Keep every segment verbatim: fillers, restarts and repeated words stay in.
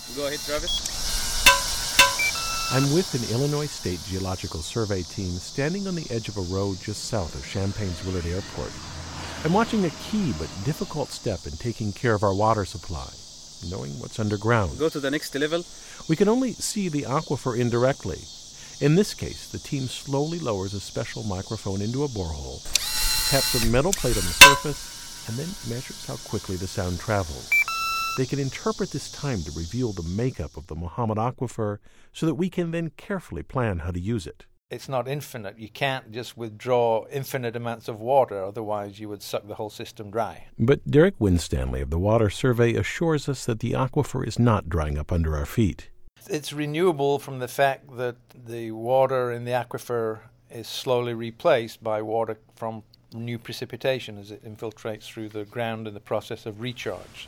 Go ahead, Travis. I'm with an Illinois State Geological Survey team standing on the edge of a road just south of Champaign's Willard Airport. I'm watching a key but difficult step in taking care of our water supply, knowing what's underground. Go to the next level. We can only see the aquifer indirectly. In this case, the team slowly lowers a special microphone into a borehole, taps a metal plate on the surface, and then measures how quickly the sound travels. They can interpret this time to reveal the makeup of the Mohammed Aquifer so that we can then carefully plan how to use it. It's not infinite. You can't just withdraw infinite amounts of water, otherwise you would suck the whole system dry. But Derek Winstanley of the Water Survey assures us that the aquifer is not drying up under our feet. It's renewable from the fact that the water in the aquifer is slowly replaced by water from new precipitation as it infiltrates through the ground in the process of recharge.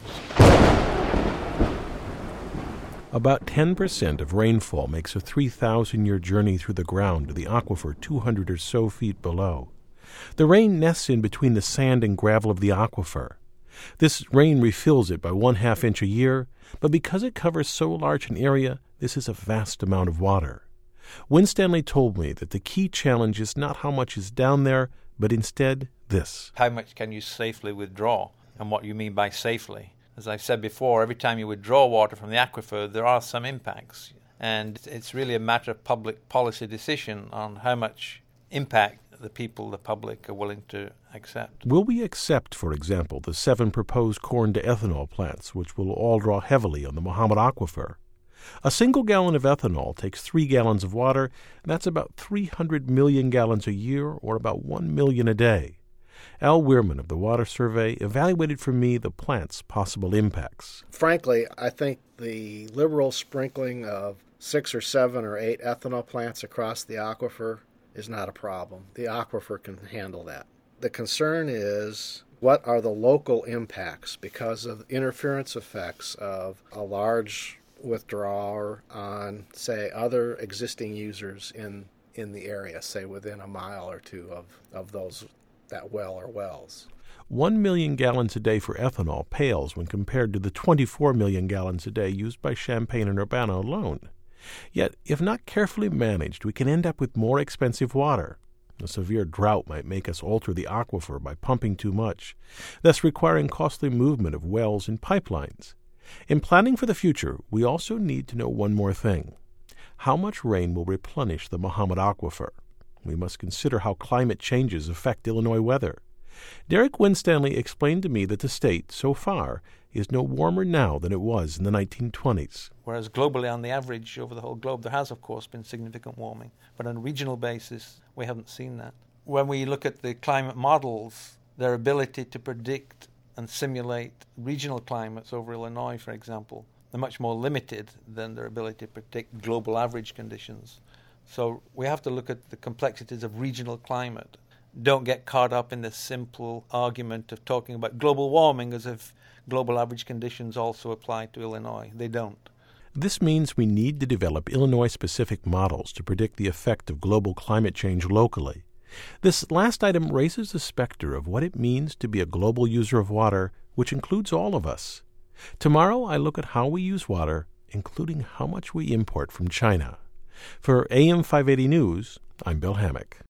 About ten percent of rainfall makes a three thousand year journey through the ground to the aquifer two hundred or so feet below. The rain nests in between the sand and gravel of the aquifer. This rain refills it by one half inch a year, but because it covers so large an area, this is a vast amount of water. Winstanley told me that the key challenge is not how much is down there, but instead this. How much can you safely withdraw, and what you mean by safely? As I've said before, every time you withdraw water from the aquifer, there are some impacts. And it's really a matter of public policy decision on how much impact the people, the public, are willing to accept. Will we accept, for example, the seven proposed corn-to-ethanol plants, which will all draw heavily on the Mohammed Aquifer? A single gallon of ethanol takes three gallons of water, and that's about three hundred million gallons a year, or about one million a day. Al Weirman of the Water Survey evaluated for me the plant's possible impacts. Frankly, I think the liberal sprinkling of six or seven or eight ethanol plants across the aquifer is not a problem. The aquifer can handle that. The concern is, what are the local impacts because of interference effects of a large withdrawer on, say, other existing users in, in the area, say within a mile or two of, of those that well or wells. One million gallons a day for ethanol pales when compared to the twenty-four million gallons a day used by Champaign and Urbana alone. Yet, if not carefully managed, we can end up with more expensive water. A severe drought might make us alter the aquifer by pumping too much, thus requiring costly movement of wells and pipelines. In planning for the future, we also need to know one more thing. How much rain will replenish the Mohammed Aquifer? We must consider how climate changes affect Illinois weather. Derek Winstanley explained to me that the state, so far, is no warmer now than it was in the nineteen twenties. Whereas globally, on the average, over the whole globe, there has, of course, been significant warming. But on a regional basis, we haven't seen that. When we look at the climate models, their ability to predict and simulate regional climates over Illinois, for example, they're much more limited than their ability to predict global average conditions. So we have to look at the complexities of regional climate. Don't get caught up in the simple argument of talking about global warming as if global average conditions also apply to Illinois. They don't. This means we need to develop Illinois-specific models to predict the effect of global climate change locally. This last item raises the specter of what it means to be a global user of water, which includes all of us. Tomorrow I look at how we use water, including how much we import from China. For A M five eighty News, I'm Bill Hammack.